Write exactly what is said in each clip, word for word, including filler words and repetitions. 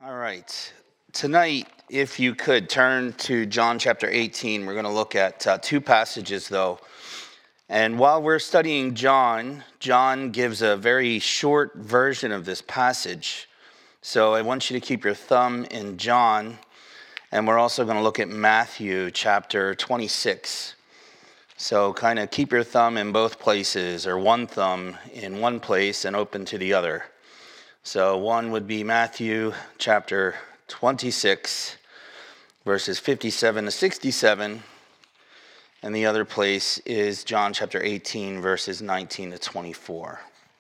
All right. Tonight, if you could turn to John chapter eighteen, we're going to look at uh, two passages, though. And while we're studying John, John gives a very short version of this passage. So I want you to keep your thumb in John, and we're also going to look at Matthew chapter twenty-six. So kind of keep your thumb in both places, or one thumb in one place and open to the other. So one would be Matthew chapter twenty-six, verses fifty-seven to sixty-seven. And the other place is John chapter eighteen, verses nineteen to twenty-four.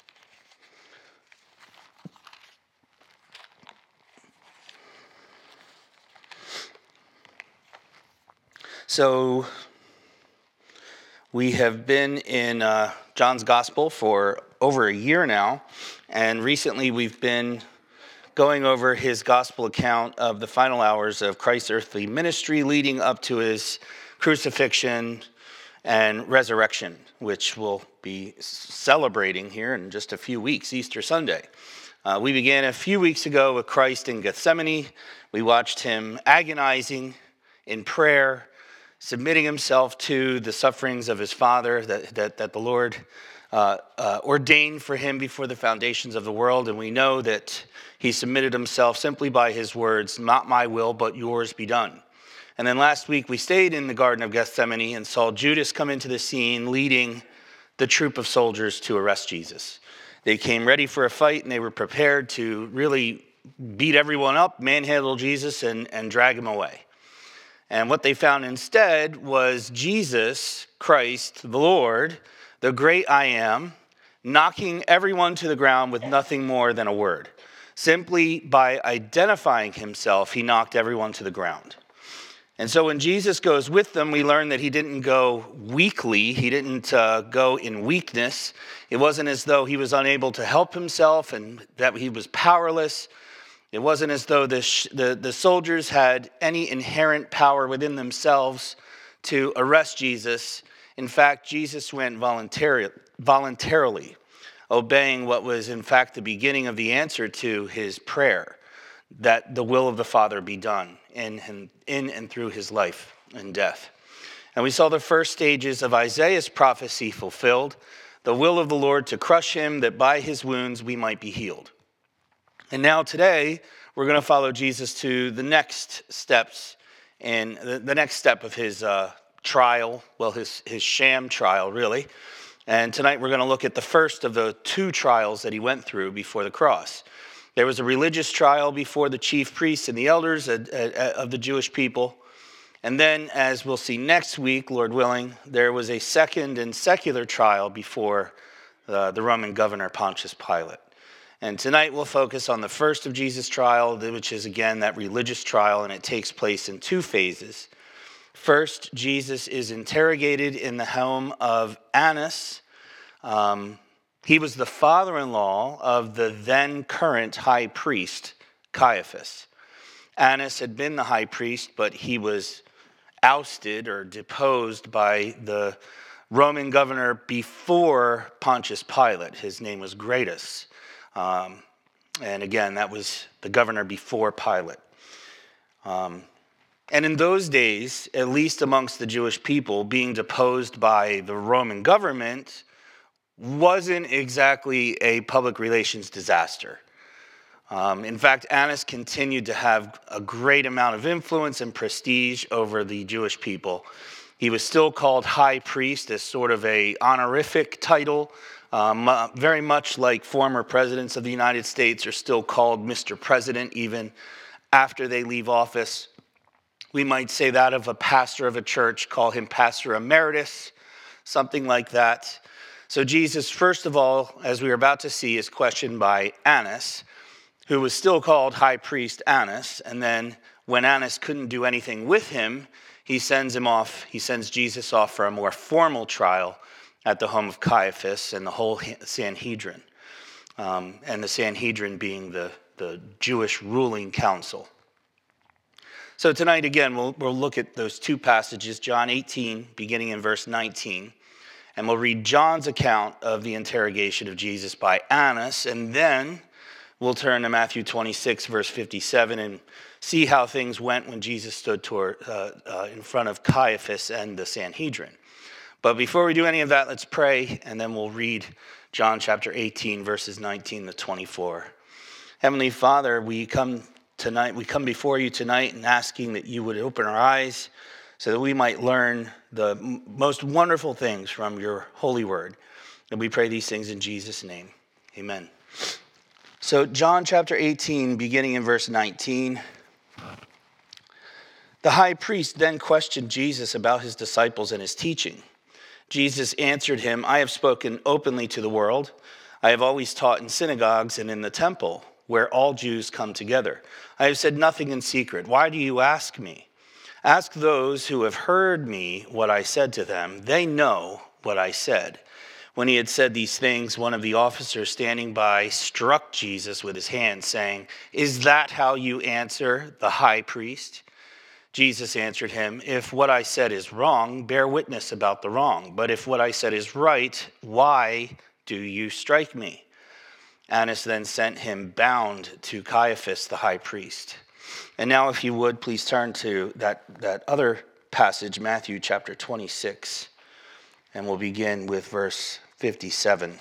So we have been in uh, John's Gospel for over a year now, and recently we've been going over his Gospel account of the final hours of Christ's earthly ministry leading up to his crucifixion and resurrection, which we'll be celebrating here in just a few weeks, Easter Sunday. Uh, we began a few weeks ago with Christ in Gethsemane. We watched him agonizing in prayer, submitting himself to the sufferings of his Father that, that, that the Lord uh, uh, ordained for him before the foundations of the world. And we know that he submitted himself simply by his words, "Not my will, but yours be done." And then last week we stayed in the Garden of Gethsemane and saw Judas come into the scene leading the troop of soldiers to arrest Jesus. They came ready for a fight, and they were prepared to really beat everyone up, manhandle Jesus, and, and drag him away. And what they found instead was Jesus Christ, the Lord, the great I am, knocking everyone to the ground with nothing more than a word. Simply by identifying himself, he knocked everyone to the ground. And so when Jesus goes with them, we learn that he didn't go weakly. He didn't uh, go in weakness. It wasn't as though he was unable to help himself and that he was powerless. It wasn't as though the, sh- the, the soldiers had any inherent power within themselves to arrest Jesus. In fact, Jesus went voluntary, voluntarily, obeying what was in fact the beginning of the answer to his prayer, that the will of the Father be done in and, in and through his life and death. And we saw the first stages of Isaiah's prophecy fulfilled, the will of the Lord to crush him, that by his wounds we might be healed. And now today, we're going to follow Jesus to the next steps, and the, the next step of his uh, trial, well, his, his sham trial, really. And tonight we're going to look at the first of the two trials that he went through before the cross. There was a religious trial before the chief priests and the elders of the Jewish people. And then, as we'll see next week, Lord willing, there was a second and secular trial before uh, the Roman governor Pontius Pilate. And tonight we'll focus on the first of Jesus' trial, which is, again, that religious trial, and it takes place in two phases. First, Jesus is interrogated in the home of Annas. Um, he was the father-in-law of the then current high priest, Caiaphas. Annas had been the high priest, but he was ousted or deposed by the Roman governor before Pontius Pilate. His name was Gratus. Um, and again, that was the governor before Pilate. Um, and in those days, at least amongst the Jewish people, being deposed by the Roman government wasn't exactly a public relations disaster. Um, in fact, Annas continued to have a great amount of influence and prestige over the Jewish people. He was still called high priest as sort of a honorific title, um, very much like former presidents of the United States are still called Mister President even after they leave office. We might say that of a pastor of a church, call him Pastor Emeritus, something like that. So Jesus, first of all, as we are about to see, is questioned by Annas, who was still called High Priest Annas. And then when Annas couldn't do anything with him, he sends him off, he sends Jesus off for a more formal trial at the home of Caiaphas and the whole Sanhedrin. Um, and the Sanhedrin being the, the Jewish ruling council. So tonight, again, we'll, we'll look at those two passages, John eighteen, beginning in verse nineteen. And we'll read John's account of the interrogation of Jesus by Annas, and then we'll turn to Matthew twenty-six, verse fifty-seven, and see how things went when Jesus stood toward, uh, uh, in front of Caiaphas and the Sanhedrin. But before we do any of that, let's pray, and then we'll read John chapter eighteen, verses nineteen to twenty-four. Heavenly Father, we come tonight, we come before you tonight and asking that you would open our eyes so that we might learn the m- most wonderful things from your holy word. And we pray these things in Jesus' name. Amen. So John chapter eighteen, beginning in verse nineteen. The high priest then questioned Jesus about his disciples and his teaching. Jesus answered him, I have spoken openly to the world. I have always taught in synagogues and in the temple, where all Jews come together. I have said nothing in secret. Why do you ask me? Ask those who have heard me what I said to them. They know what I said. When he had said these things, one of the officers standing by struck Jesus with his hand, saying, Is that how you answer the high priest? Jesus answered him, If what I said is wrong, bear witness about the wrong. But if what I said is right, why do you strike me? Annas then sent him bound to Caiaphas, the high priest. And now, if you would, please turn to that, that other passage, Matthew chapter twenty-six, and we'll begin with verse fifty-seven.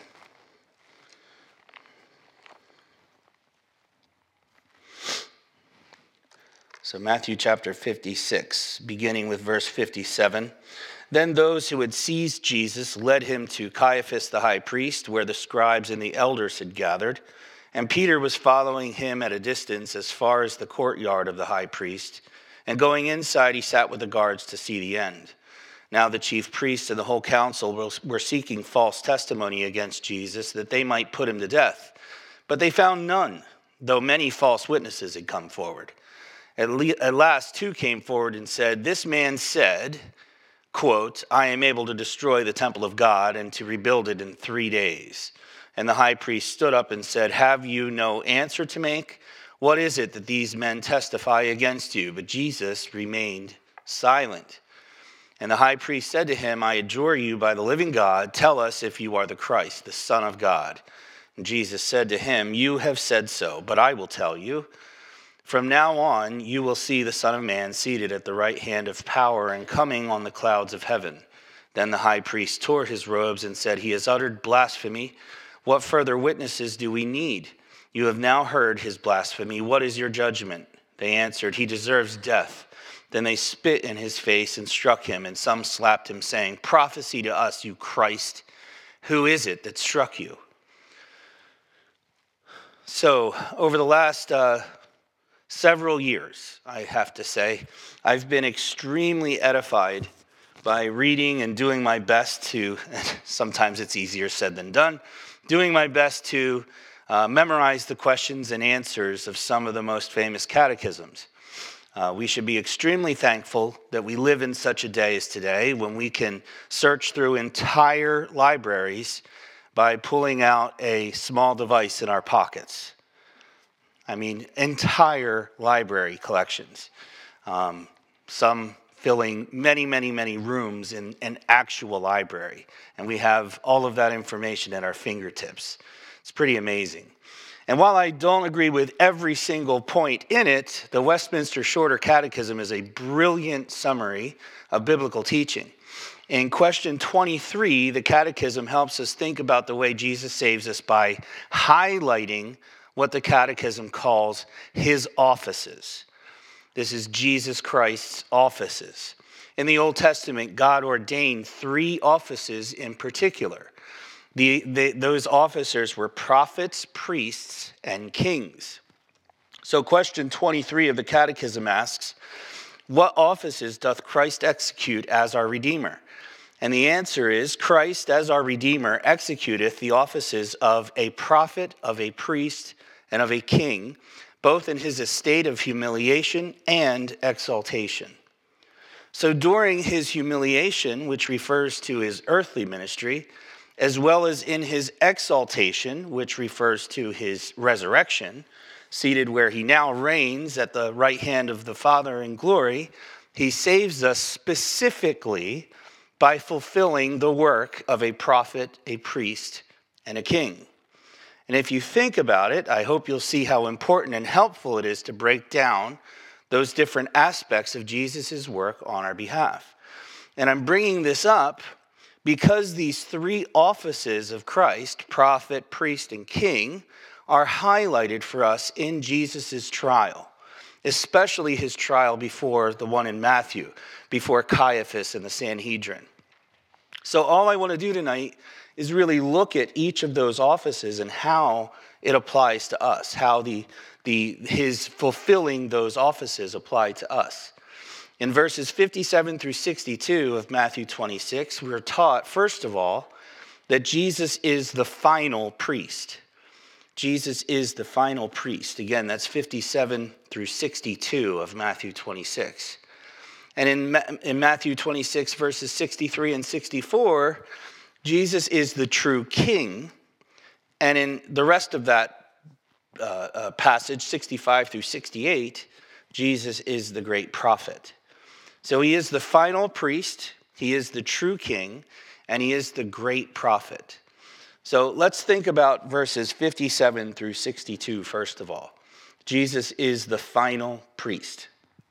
So Matthew chapter fifty-six, beginning with verse fifty-seven. Then those who had seized Jesus led him to Caiaphas the high priest, where the scribes and the elders had gathered. And Peter was following him at a distance as far as the courtyard of the high priest. And going inside, he sat with the guards to see the end. Now the chief priests and the whole council were seeking false testimony against Jesus, that they might put him to death. But they found none, though many false witnesses had come forward. At, le- at last, two came forward and said, This man said, quote, I am able to destroy the temple of God and to rebuild it in three days. And the high priest stood up and said, Have you no answer to make? What is it that these men testify against you? But Jesus remained silent. And the high priest said to him, I adjure you by the living God, tell us if you are the Christ, the Son of God. And Jesus said to him, You have said so, but I will tell you. From now on, you will see the Son of Man seated at the right hand of power and coming on the clouds of heaven. Then the high priest tore his robes and said, He has uttered blasphemy. What further witnesses do we need? You have now heard his blasphemy. What is your judgment? They answered, He deserves death. Then they spit in his face and struck him, and some slapped him, saying, Prophesy to us, you Christ. Who is it that struck you? So, over the last uh, several years, I have to say, I've been extremely edified by reading and doing my best to, sometimes it's easier said than done, doing my best to uh, memorize the questions and answers of some of the most famous catechisms. Uh, we should be extremely thankful that we live in such a day as today when we can search through entire libraries by pulling out a small device in our pockets. I mean, entire library collections. Um, some filling many, many, many rooms in an actual library. And we have all of that information at our fingertips. It's pretty amazing. And while I don't agree with every single point in it, the Westminster Shorter Catechism is a brilliant summary of biblical teaching. In question twenty-three, the Catechism helps us think about the way Jesus saves us by highlighting what the Catechism calls his offices. This is Jesus Christ's offices. In the Old Testament, God ordained three offices in particular. The, the, those officers were prophets, priests, and kings. So question twenty-three of the Catechism asks, What offices doth Christ execute as our Redeemer? And the answer is, Christ as our Redeemer executeth the offices of a prophet, of a priest, and of a king, both in his estate of humiliation and exaltation. So during his humiliation, which refers to his earthly ministry, as well as in his exaltation, which refers to his resurrection, seated where he now reigns at the right hand of the Father in glory, he saves us specifically by fulfilling the work of a prophet, a priest, and a king. And if you think about it, I hope you'll see how important and helpful it is to break down those different aspects of Jesus' work on our behalf. And I'm bringing this up because these three offices of Christ, prophet, priest, and king, are highlighted for us in Jesus' trial, especially his trial before the one in Matthew, before Caiaphas and the Sanhedrin. So all I want to do tonight is really look at each of those offices and how it applies to us, how the, the his fulfilling those offices apply to us. In verses fifty-seven through sixty-two of Matthew twenty-six, we're taught, first of all, that Jesus is the final priest. Jesus is the final priest. Again, that's fifty-seven through sixty-two of Matthew twenty-six. And in, in Matthew twenty-six, verses sixty-three and sixty-four, Jesus is the true king. And in the rest of that uh, uh, passage, sixty-five through sixty-eight, Jesus is the great prophet. So he is the final priest, he is the true king, and he is the great prophet. So let's think about verses fifty-seven through sixty-two first of all. Jesus is the final priest.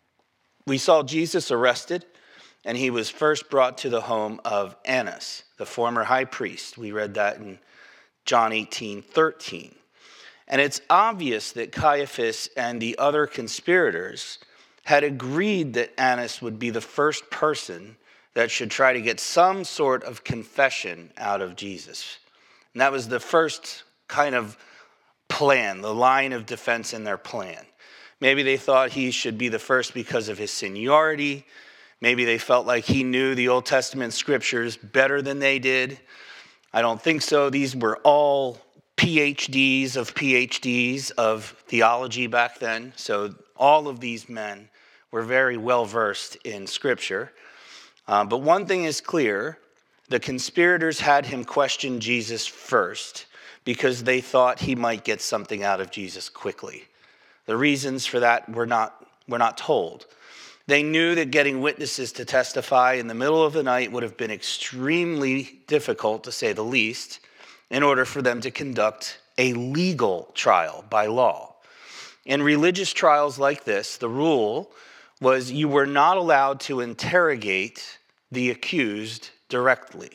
We saw Jesus arrested, and he was first brought to the home of Annas, the former high priest. We read that in John eighteen thirteen. And it's obvious that Caiaphas and the other conspirators had agreed that Annas would be the first person that should try to get some sort of confession out of Jesus. And that was the first kind of plan, the line of defense in their plan. Maybe they thought he should be the first because of his seniority. Maybe they felt like he knew the Old Testament scriptures better than they did. I don't think so. These were all P H Ds of P H Ds of theology back then. So all of these men were very well versed in scripture. Uh, but one thing is clear. The conspirators had him question Jesus first because they thought he might get something out of Jesus quickly. The reasons for that were not, were not told. They knew that getting witnesses to testify in the middle of the night would have been extremely difficult, to say the least, in order for them to conduct a legal trial by law. In religious trials like this, the rule was you were not allowed to interrogate the accused directly.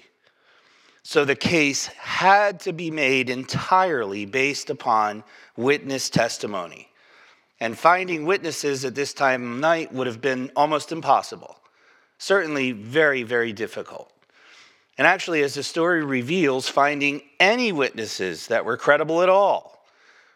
So the case had to be made entirely based upon witness testimony. And finding witnesses at this time of night would have been almost impossible. Certainly very, very difficult. And actually, as the story reveals, finding any witnesses that were credible at all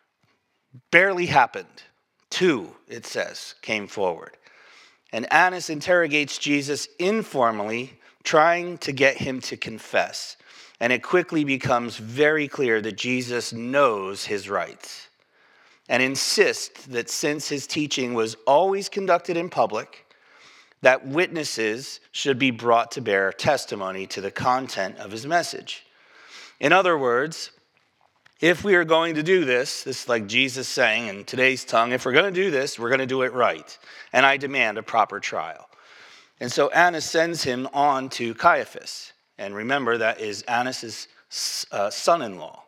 barely happened. Two, it says, came forward. And Annas interrogates Jesus informally, trying to get him to confess. And it quickly becomes very clear that Jesus knows his rights and insists that since his teaching was always conducted in public, that witnesses should be brought to bear testimony to the content of his message. In other words, if we are going to do this, this is like Jesus saying in today's tongue, if we're going to do this, we're going to do it right. And I demand a proper trial. And so Annas sends him on to Caiaphas. And remember, that is Annas' uh, son-in-law.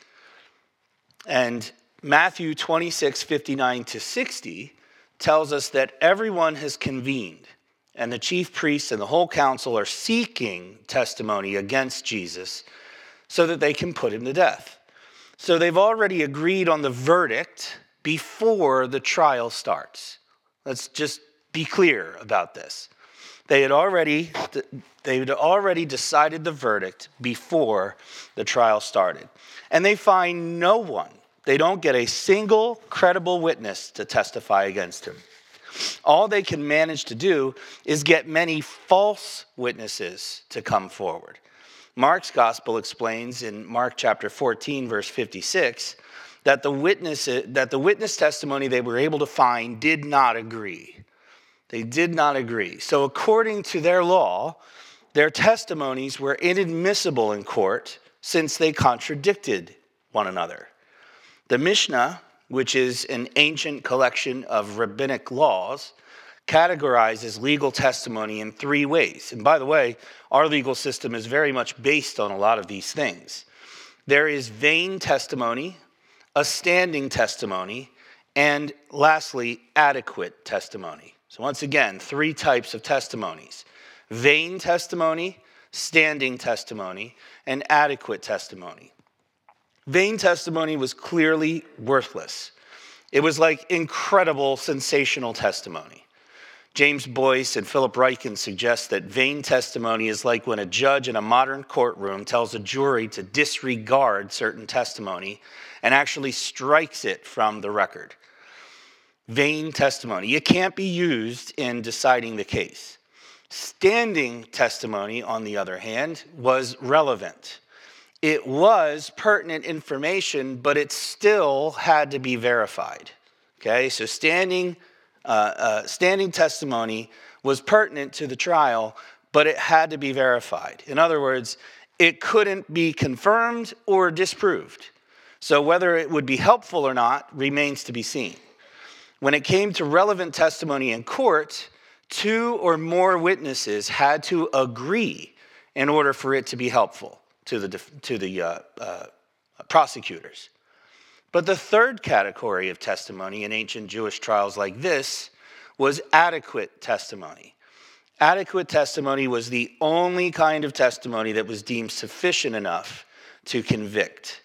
And Matthew twenty-six, fifty-nine to sixty tells us that everyone has convened, and the chief priests and the whole council are seeking testimony against Jesus so that they can put him to death. So they've already agreed on the verdict before the trial starts. Let's just be clear about this. They had already, they had already decided the verdict before the trial started. And they find no one. They don't get a single credible witness to testify against him. All they can manage to do is get many false witnesses to come forward. Mark's gospel explains in Mark chapter fourteen, verse fifty-six, that the witness, that the witness testimony they were able to find did not agree. They did not agree. So according to their law, their testimonies were inadmissible in court since they contradicted one another. The Mishnah, which is an ancient collection of rabbinic laws, categorizes legal testimony in three ways. And by the way, our legal system is very much based on a lot of these things. There is vain testimony, a standing testimony, and lastly, adequate testimony. So once again, three types of testimonies: vain testimony, standing testimony, and adequate testimony. Vain testimony was clearly worthless. It was like incredible, sensational testimony. James Boyce and Philip Ryken suggest that vain testimony is like when a judge in a modern courtroom tells a jury to disregard certain testimony and actually strikes it from the record. Vain testimony. It can't be used in deciding the case. Standing testimony, on the other hand, was relevant. It was pertinent information, but it still had to be verified. Okay, so standing, uh, uh, standing testimony was pertinent to the trial, but it had to be verified. In other words, it couldn't be confirmed or disproved. So whether it would be helpful or not remains to be seen. When it came to relevant testimony in court, two or more witnesses had to agree in order for it to be helpful to the, to the uh, uh, prosecutors. But the third category of testimony in ancient Jewish trials like this was adequate testimony. Adequate testimony was the only kind of testimony that was deemed sufficient enough to convict.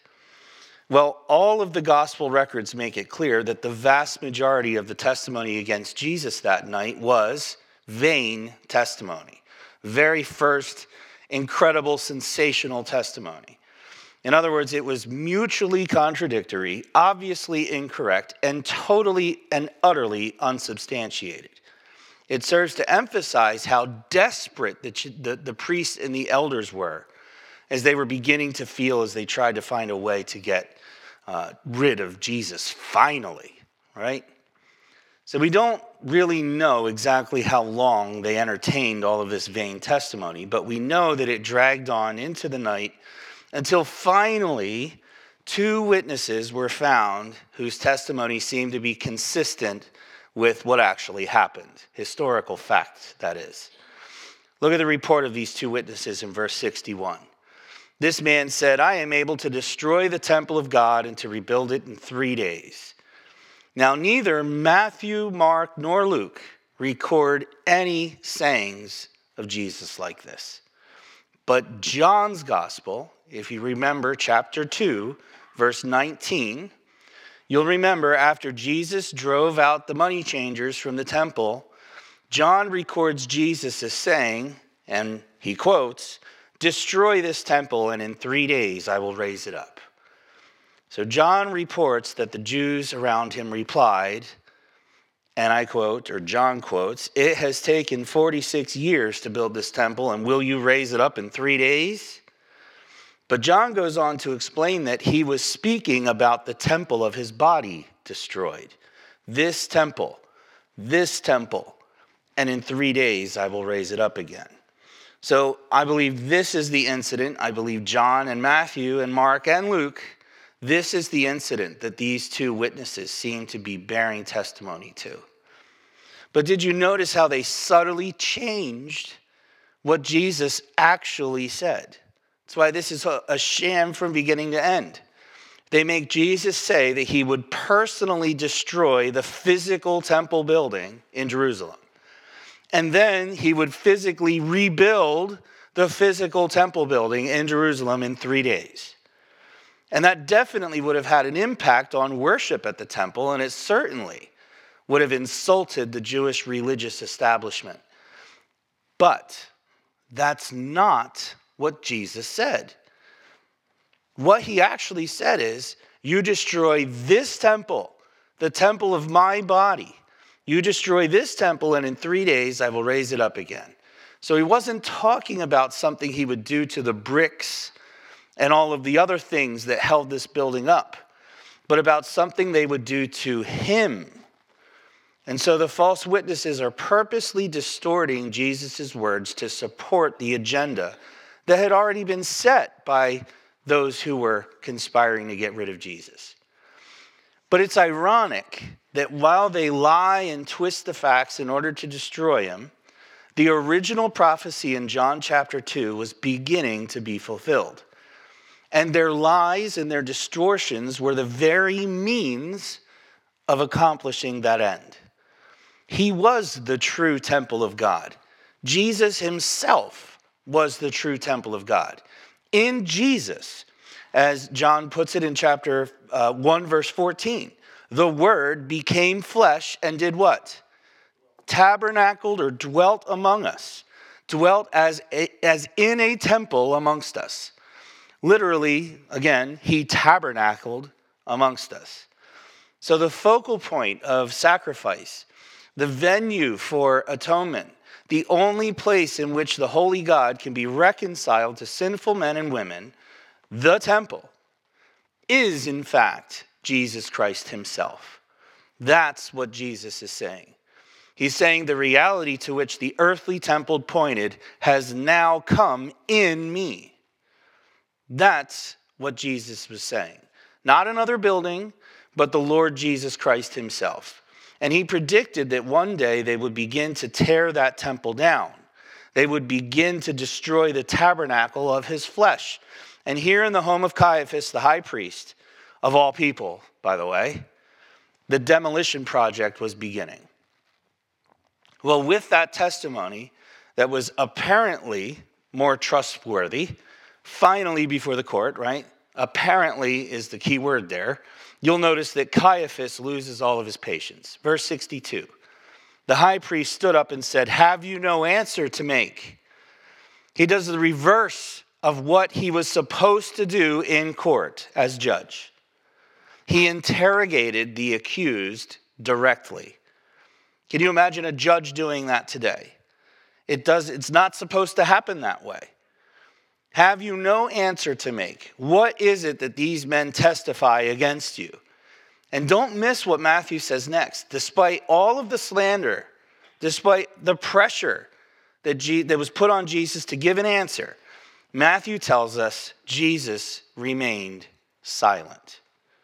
Well, all of the gospel records make it clear that the vast majority of the testimony against Jesus that night was vain testimony. Very first incredible, sensational testimony. In other words, it was mutually contradictory, obviously incorrect, and totally and utterly unsubstantiated. It serves to emphasize how desperate the, the, the priests and the elders were as they were beginning to feel as they tried to find a way to get uh, rid of Jesus finally, right? So we don't really know exactly how long they entertained all of this vain testimony, but we know that it dragged on into the night until finally two witnesses were found whose testimony seemed to be consistent with what actually happened. Historical fact, that is. Look at the report of these two witnesses in verse sixty-one. This man said, "I am able to destroy the temple of God and to rebuild it in three days. Now, neither Matthew, Mark, nor Luke record any sayings of Jesus like this. But John's gospel, if you remember chapter two, verse nineteen, you'll remember after Jesus drove out the money changers from the temple, John records Jesus as saying, and he quotes, "Destroy this temple, and in three days I will raise it up." So John reports that the Jews around him replied, and I quote, or John quotes, "It has taken forty-six years to build this temple, and will you raise it up in three days? But John goes on to explain that he was speaking about the temple of his body destroyed. This temple, this temple, and in three days I will raise it up again. So I believe this is the incident. I believe John and Matthew and Mark and Luke, this is the incident that these two witnesses seem to be bearing testimony to. But did you notice how they subtly changed what Jesus actually said? That's why this is a, a sham from beginning to end. They make Jesus say that he would personally destroy the physical temple building in Jerusalem. And then he would physically rebuild the physical temple building in Jerusalem in three days. And that definitely would have had an impact on worship at the temple, and it certainly would have insulted the Jewish religious establishment. But that's not what Jesus said. What he actually said is, you destroy this temple, the temple of my body. You destroy this temple, and in three days I will raise it up again. So he wasn't talking about something he would do to the bricks and all of the other things that held this building up, but about something they would do to him. And so the false witnesses are purposely distorting Jesus' words to support the agenda that had already been set by those who were conspiring to get rid of Jesus. But it's ironic that while they lie and twist the facts in order to destroy him, the original prophecy in John chapter two was beginning to be fulfilled. And their lies and their distortions were the very means of accomplishing that end. He was the true temple of God. Jesus himself was the true temple of God. In Jesus, as John puts it in chapter uh, one, verse fourteen, the Word became flesh and did what? Tabernacled or dwelt among us. Dwelt as, a, as in a temple amongst us. Literally, again, he tabernacled amongst us. So the focal point of sacrifice, the venue for atonement, the only place in which the holy God can be reconciled to sinful men and women, the temple, is in fact Jesus Christ himself. That's what Jesus is saying. He's saying the reality to which the earthly temple pointed has now come in me. That's what Jesus was saying. Not another building, but the Lord Jesus Christ himself. And he predicted that one day they would begin to tear that temple down. They would begin to destroy the tabernacle of his flesh. And here in the home of Caiaphas, the high priest, of all people, by the way, the demolition project was beginning. Well, with that testimony that was apparently more trustworthy, finally before the court, right? Apparently is the key word there. You'll notice that Caiaphas loses all of his patience. Verse sixty-two. The high priest stood up and said, "Have you no answer to make?" He does the reverse of what he was supposed to do in court as judge. He interrogated the accused directly. Can you imagine a judge doing that today? It does, it's not supposed to happen that way. Have you no answer to make? What is it that these men testify against you? And don't miss what Matthew says next. Despite all of the slander, despite the pressure that, G- that was put on Jesus to give an answer, Matthew tells us Jesus remained silent.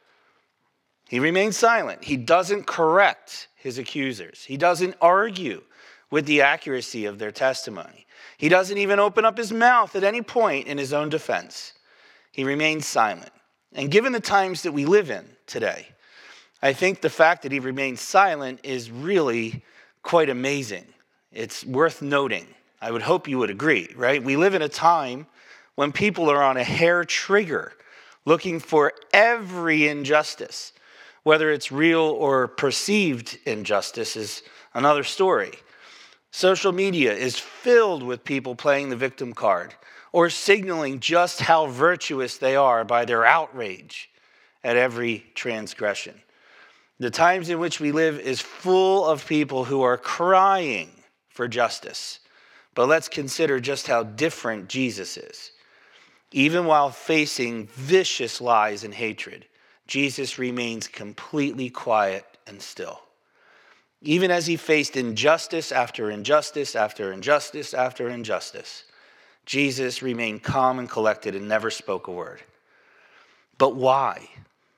He remained silent. He doesn't correct his accusers. He doesn't argue with the accuracy of their testimony. He doesn't even open up his mouth at any point in his own defense. He remains silent. And given the times that we live in today, I think the fact that he remains silent is really quite amazing. It's worth noting. I would hope you would agree, right? We live in a time when people are on a hair trigger looking for every injustice. Whether it's real or perceived injustice is another story. Social media is filled with people playing the victim card or signaling just how virtuous they are by their outrage at every transgression. The times in which we live is full of people who are crying for justice. But let's consider just how different Jesus is. Even while facing vicious lies and hatred, Jesus remains completely quiet and still. Even as he faced injustice after injustice after injustice after injustice, Jesus remained calm and collected and never spoke a word. But why?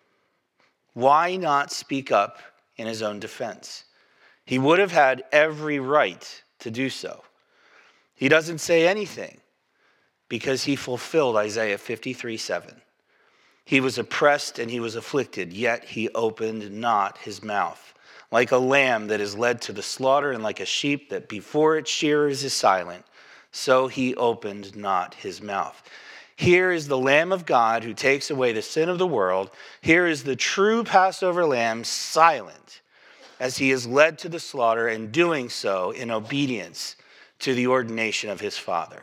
Why not speak up in his own defense? He would have had every right to do so. He doesn't say anything because he fulfilled Isaiah fifty-three seven. He was oppressed and he was afflicted, yet he opened not his mouth. Like a lamb that is led to the slaughter, and like a sheep that before its shearers is silent, so he opened not his mouth. Here is the Lamb of God who takes away the sin of the world. Here is the true Passover lamb, silent, as he is led to the slaughter, and doing so in obedience to the ordination of his Father.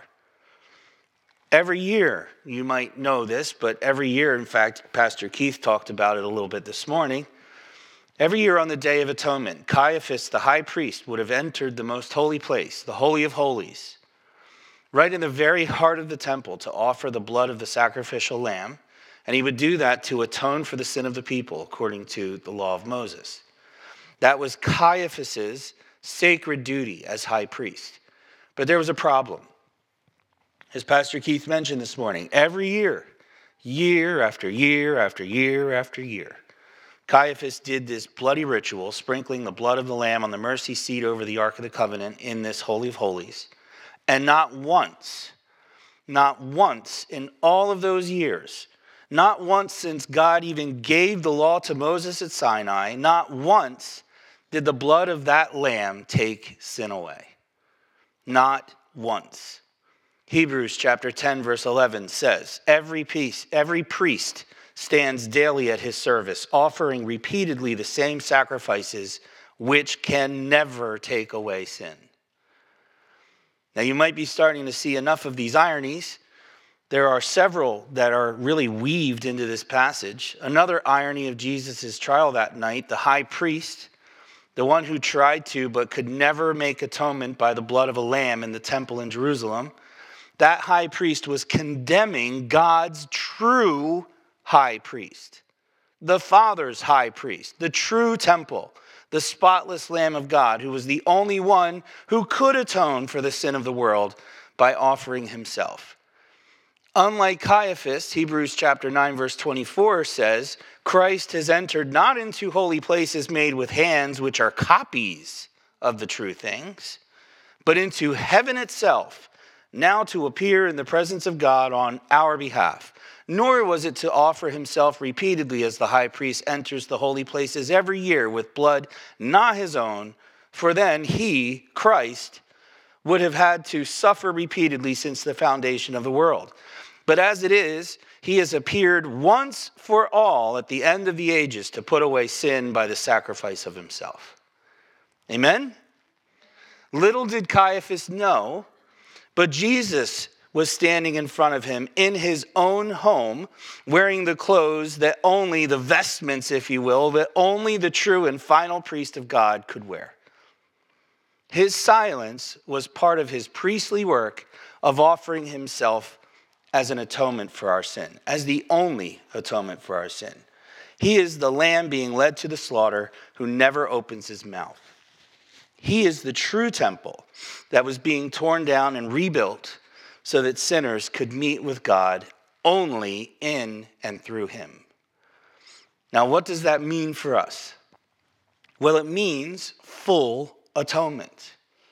Every year, you might know this, but every year, in fact, Pastor Keith talked about it a little bit this morning. Every year on the Day of Atonement, Caiaphas, the high priest, would have entered the most holy place, the Holy of Holies, right in the very heart of the temple to offer the blood of the sacrificial lamb. And he would do that to atone for the sin of the people, according to the law of Moses. That was Caiaphas's sacred duty as high priest. But there was a problem. As Pastor Keith mentioned this morning, every year, year after year after year after year, Caiaphas did this bloody ritual, sprinkling the blood of the lamb on the mercy seat over the Ark of the Covenant in this Holy of Holies. And not once, not once in all of those years Not once since God even gave the law to Moses at Sinai, not once did the blood of that lamb take sin away. Not once. Hebrews chapter ten, verse eleven says, every priest, every priest stands daily at his service, offering repeatedly the same sacrifices, which can never take away sin. Now you might be starting to see enough of these ironies. There are several that are really weaved into this passage. Another irony of Jesus' trial that night, the high priest, the one who tried to but could never make atonement by the blood of a lamb in the temple in Jerusalem, that high priest was condemning God's true high priest, the Father's high priest, the true temple, the spotless Lamb of God, who was the only one who could atone for the sin of the world by offering himself. Unlike Caiaphas, Hebrews chapter nine, verse twenty-four says, Christ has entered not into holy places made with hands, which are copies of the true things, but into heaven itself, now to appear in the presence of God on our behalf. Nor was it to offer himself repeatedly as the high priest enters the holy places every year with blood not his own, for then he, Christ, would have had to suffer repeatedly since the foundation of the world. But as it is, he has appeared once for all at the end of the ages to put away sin by the sacrifice of himself. Amen? Little did Caiaphas know, but Jesus was standing in front of him in his own home, wearing the clothes that only, the vestments, if you will, that only the true and final priest of God could wear. His silence was part of his priestly work of offering himself as an atonement for our sin, as the only atonement for our sin. He is the lamb being led to the slaughter who never opens his mouth. He is the true temple that was being torn down and rebuilt so that sinners could meet with God only in and through him. Now, what does that mean for us? Well, it means full atonement.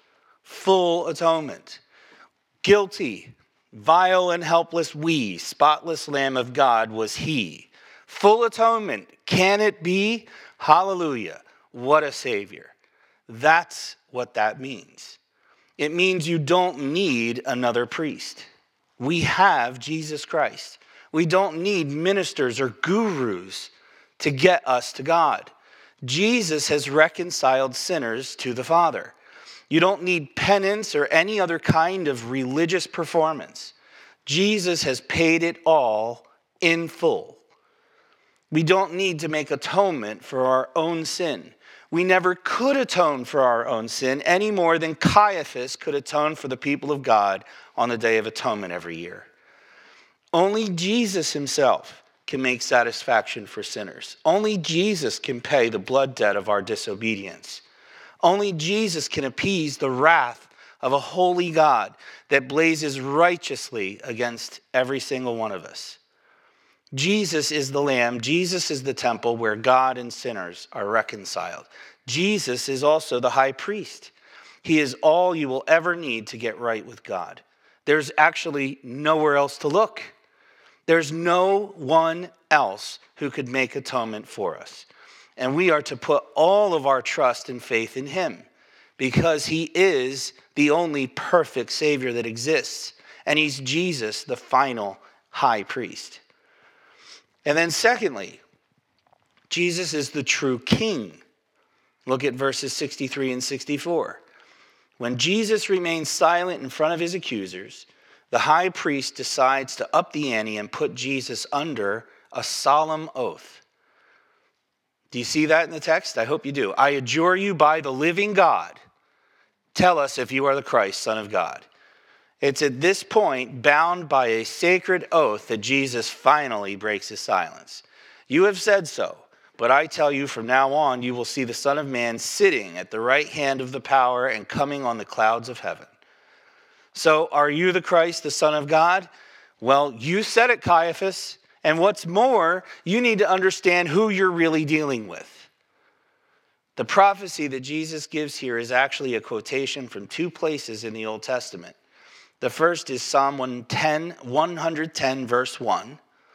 Full atonement. Guilty, vile and helpless we, spotless Lamb of God was he. Full atonement. Can it be? Hallelujah. What a Savior. That's what that means. It means you don't need another priest. We have Jesus Christ. We don't need ministers or gurus to get us to God. Jesus has reconciled sinners to the Father. You don't need penance or any other kind of religious performance. Jesus has paid it all in full. We don't need to make atonement for our own sin. We never could atone for our own sin any more than Caiaphas could atone for the people of God on the Day of Atonement every year. Only Jesus himself can make satisfaction for sinners. Only Jesus can pay the blood debt of our disobedience. Only Jesus can appease the wrath of a holy God that blazes righteously against every single one of us. Jesus is the Lamb. Jesus is the temple where God and sinners are reconciled. Jesus is also the high priest. He is all you will ever need to get right with God. There's actually nowhere else to look. There's no one else who could make atonement for us. And we are to put all of our trust and faith in him because he is the only perfect Savior that exists. And he's Jesus, the final high priest. And then secondly, Jesus is the true king. Look at verses sixty-three and sixty-four. When Jesus remains silent in front of his accusers, the high priest decides to up the ante and put Jesus under a solemn oath. Do you see that in the text? I hope you do. I adjure you by the living God, tell us if you are the Christ, Son of God. It's at this point, bound by a sacred oath, that Jesus finally breaks his silence. You have said so, but I tell you from now on, you will see the Son of Man sitting at the right hand of the power and coming on the clouds of heaven. So are you the Christ, the Son of God? Well, you said it, Caiaphas. And what's more, you need to understand who you're really dealing with. The prophecy that Jesus gives here is actually a quotation from two places in the Old Testament. The first is Psalm one ten, verse one.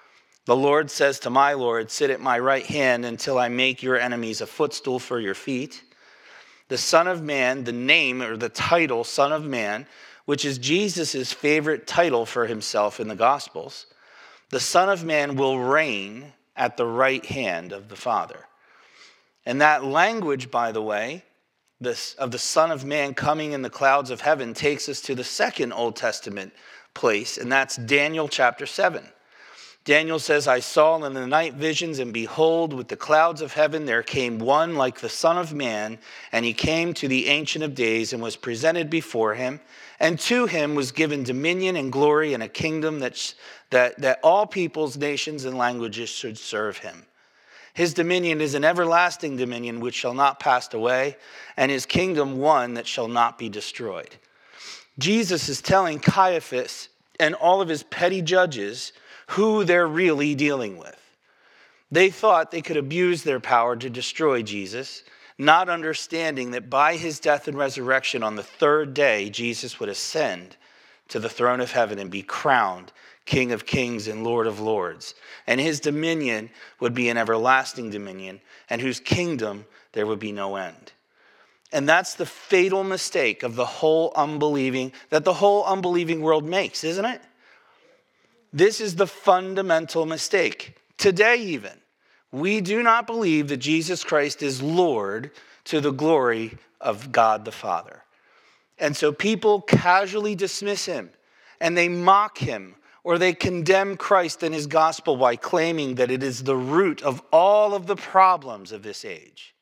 The Lord says to my Lord, sit at my right hand until I make your enemies a footstool for your feet. The Son of Man, the name or the title Son of Man, which is Jesus' favorite title for himself in the Gospels, the Son of Man will reign at the right hand of the Father. And that language, by the way, this, of the Son of Man coming in the clouds of heaven takes us to the second Old Testament place, and that's Daniel chapter seven. Daniel says, I saw in the night visions, and behold, with the clouds of heaven there came one like the Son of Man, and he came to the Ancient of Days and was presented before him. And to him was given dominion and glory and a kingdom that, that, that all peoples, nations, and languages should serve him. His dominion is an everlasting dominion which shall not pass away, and his kingdom one that shall not be destroyed. Jesus is telling Caiaphas and all of his petty judges who they're really dealing with. They thought they could abuse their power to destroy Jesus, not understanding that by his death and resurrection on the third day, Jesus would ascend to the throne of heaven and be crowned King of Kings and Lord of Lords. And his dominion would be an everlasting dominion, and whose kingdom there would be no end. And that's the fatal mistake of the whole unbelieving, that the whole unbelieving world makes, isn't it? This is the fundamental mistake. Today even, we do not believe that Jesus Christ is Lord to the glory of God the Father. And so people casually dismiss him, and they mock him, or they condemn Christ and his gospel by claiming that it is the root of all of the problems of this age.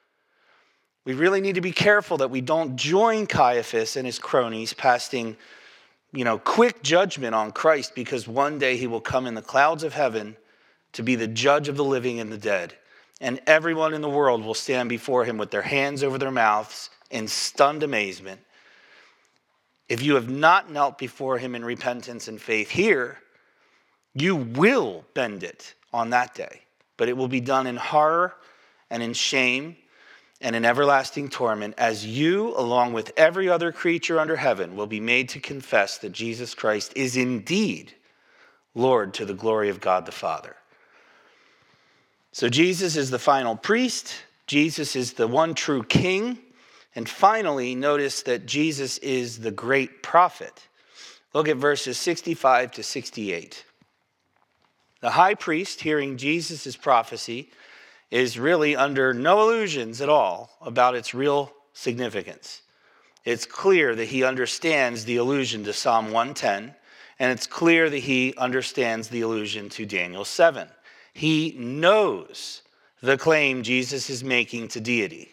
We really need to be careful that we don't join Caiaphas and his cronies passing you know, quick judgment on Christ, because one day he will come in the clouds of heaven to be the judge of the living and the dead. And everyone in the world will stand before him with their hands over their mouths in stunned amazement. If you have not knelt before him in repentance and faith here, you will bend it on that day. But it will be done in horror and in shame and in everlasting torment, as you, along with every other creature under heaven, will be made to confess that Jesus Christ is indeed Lord to the glory of God the Father. So Jesus is the final priest. Jesus is the one true king. And finally, notice that Jesus is the great prophet. Look at verses sixty-five to sixty-eight. The high priest, hearing Jesus' prophecy, is really under no illusions at all about its real significance. It's clear that he understands the allusion to Psalm one ten, and it's clear that he understands the allusion to Daniel seven. He knows the claim Jesus is making to deity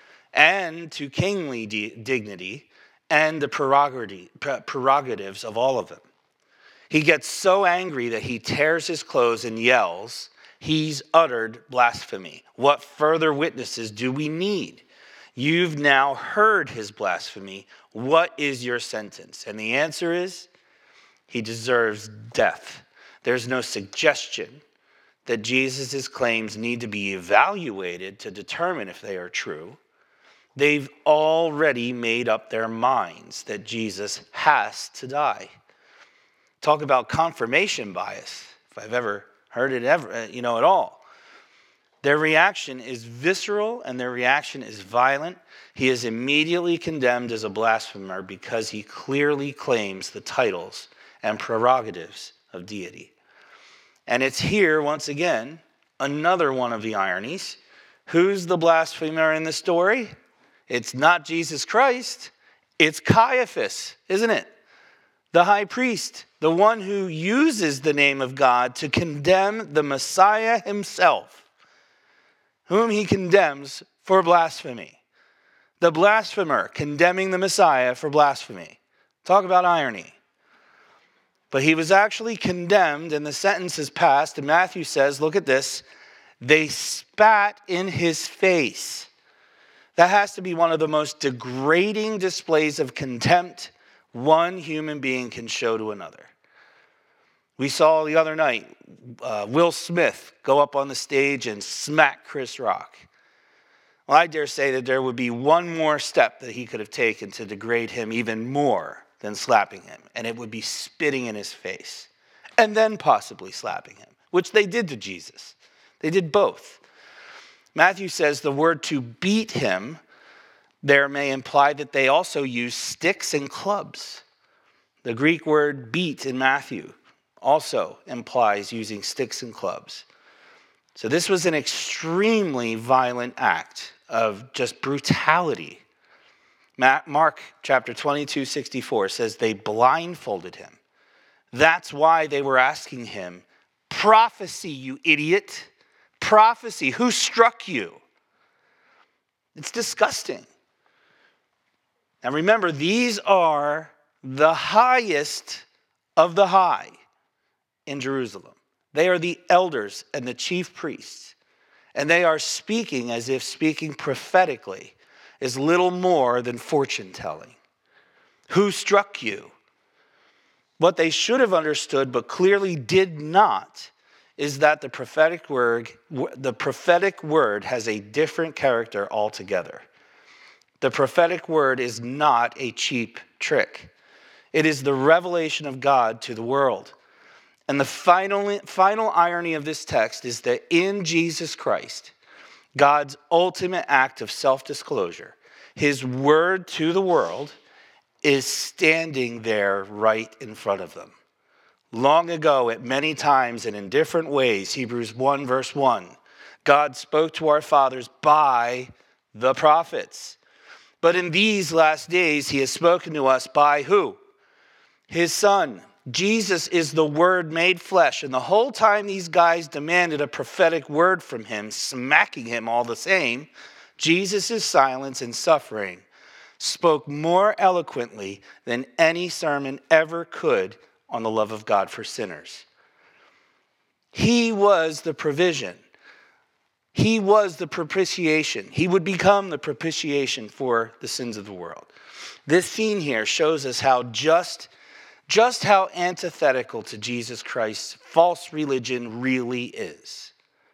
and to kingly de- dignity and the prerogatives of all of them. He gets so angry that he tears his clothes and yells, he's uttered blasphemy. What further witnesses do we need? You've now heard his blasphemy. What is your sentence? And the answer is, he deserves death. There's no suggestion that Jesus' claims need to be evaluated to determine if they are true. They've already made up their minds that Jesus has to die. Talk about confirmation bias, if I've ever heard it ever, you know, at all. Their reaction is visceral and their reaction is violent. He is immediately condemned as a blasphemer because he clearly claims the titles and prerogatives of deity. And it's here, once again, another one of the ironies. Who's the blasphemer in the story? It's not Jesus Christ. It's Caiaphas, isn't it? The high priest, the one who uses the name of God to condemn the Messiah himself, whom he condemns for blasphemy. The blasphemer condemning the Messiah for blasphemy. Talk about irony. But he was actually condemned, and the sentence is passed, and Matthew says, look at this, they spat in his face. That has to be one of the most degrading displays of contempt one human being can show to another. We saw the other night uh, Will Smith go up on the stage and smack Chris Rock. Well, I dare say that there would be one more step that he could have taken to degrade him even more than slapping him, and it would be spitting in his face, and then possibly slapping him. which they did to Jesus. They did both. Matthew says the word to beat him there may imply that they also use sticks and clubs. The Greek word beat in Matthew also implies using sticks and clubs. So this was an extremely violent act of just brutality. Mark chapter twenty-two, sixty-four says they blindfolded him. That's why they were asking him, prophecy, you idiot. Prophecy, who struck you? It's disgusting. And remember, these are the highest of the high in Jerusalem. They are the elders and the chief priests. And they are speaking as if speaking prophetically is little more than fortune telling. Who struck you? What they should have understood but clearly did not is that the prophetic word, the prophetic word has a different character altogether. The prophetic word is not a cheap trick. It is the revelation of God to the world. And the final, final irony of this text is that in Jesus Christ, God's ultimate act of self-disclosure, his word to the world, is standing there right in front of them. Long ago, at many times and in different ways, Hebrews one verse one, God spoke to our fathers by the prophets. But in these last days, he has spoken to us by who? His son. Jesus is the word made flesh. And the whole time these guys demanded a prophetic word from him, smacking him all the same, Jesus' silence and suffering spoke more eloquently than any sermon ever could on the love of God for sinners. He was the provision. He was the propitiation. He would become the propitiation for the sins of the world. This scene here shows us how just, just how antithetical to Jesus Christ's false religion really is.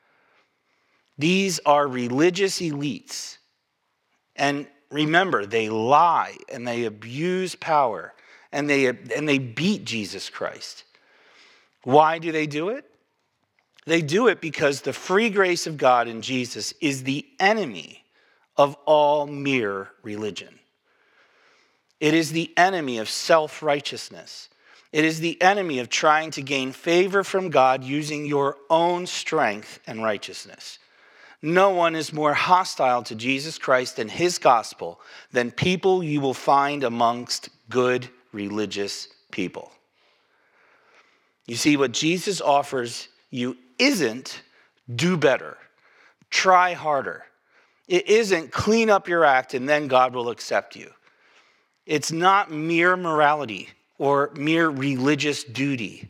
These are religious elites. And remember, they lie and they abuse power and they, and they beat Jesus Christ. Why do they do it? They do it because the free grace of God in Jesus is the enemy of all mere religion. It is the enemy of self-righteousness. It is the enemy of trying to gain favor from God using your own strength and righteousness. No one is more hostile to Jesus Christ and his gospel than people you will find amongst good religious people. You see, what Jesus offers you isn't do better, try harder. It isn't clean up your act and then God will accept you. It's not mere morality or mere religious duty.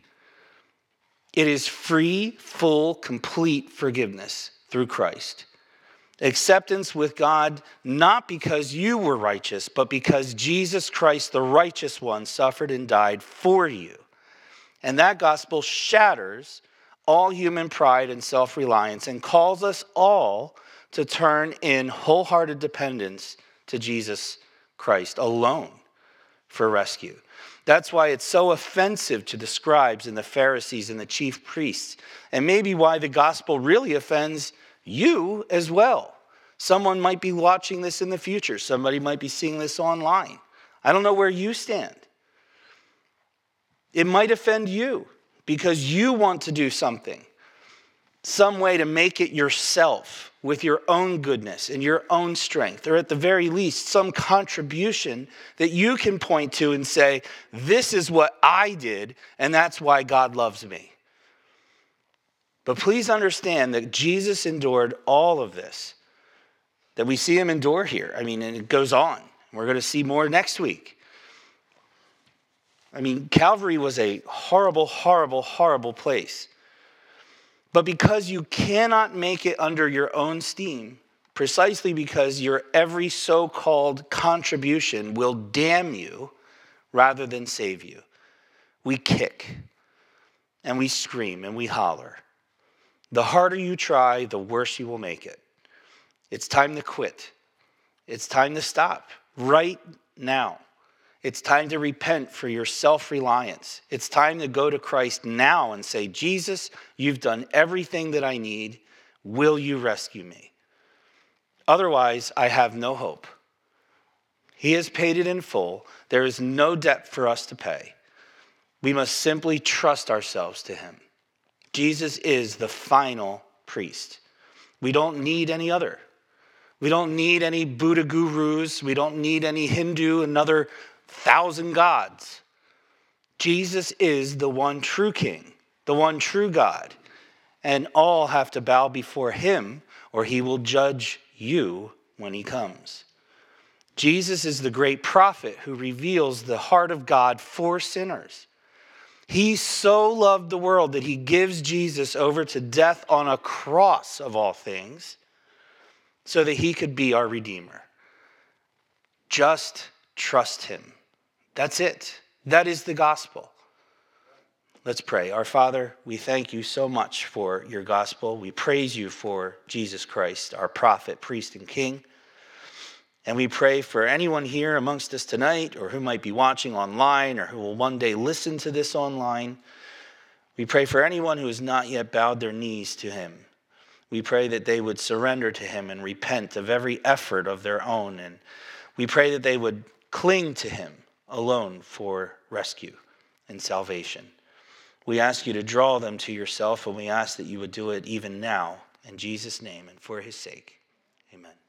It is free, full, complete forgiveness through Christ. Acceptance with God, not because you were righteous, but because Jesus Christ, the righteous one, suffered and died for you. And that gospel shatters all human pride and self-reliance and calls us all to turn in wholehearted dependence to Jesus Christ alone for rescue. That's why it's so offensive to the scribes and the Pharisees and the chief priests, and maybe why the gospel really offends you as well. Someone might be watching this in the future. Somebody might be seeing this online. I don't know where you stand. It might offend you because you want to do something, some way to make it yourself with your own goodness and your own strength, or at the very least, some contribution that you can point to and say, this is what I did, and that's why God loves me. But please understand that Jesus endured all of this, that we see him endure here. I mean, and it goes on. We're going to see more next week. I mean, Calvary was a horrible, horrible, horrible place. But because you cannot make it under your own steam, precisely because your every so-called contribution will damn you rather than save you, we kick and we scream and we holler. The harder you try, the worse you will make it. It's time to quit. It's time to stop right now. It's time to repent for your self-reliance. It's time to go to Christ now and say, Jesus, you've done everything that I need. Will you rescue me? Otherwise, I have no hope. He has paid it in full. There is no debt for us to pay. We must simply trust ourselves to him. Jesus is the final priest. We don't need any other. We don't need any Buddha gurus. We don't need any Hindu, another thousand gods. Jesus is the one true king, the one true God. And all have to bow before him, or he will judge you when he comes. Jesus is the great prophet who reveals the heart of God for sinners. He so loved the world that he gives Jesus over to death on a cross of all things so that he could be our Redeemer. Just trust him. That's it. That is the gospel. Let's pray. Our Father, we thank you so much for your gospel. We praise you for Jesus Christ, our prophet, priest, and king. And we pray for anyone here amongst us tonight, or who might be watching online, or who will one day listen to this online. We pray for anyone who has not yet bowed their knees to him. We pray that they would surrender to him and repent of every effort of their own. And we pray that they would cling to him alone for rescue and salvation. We ask you to draw them to yourself, and we ask that you would do it even now, in Jesus' name and for his sake. Amen.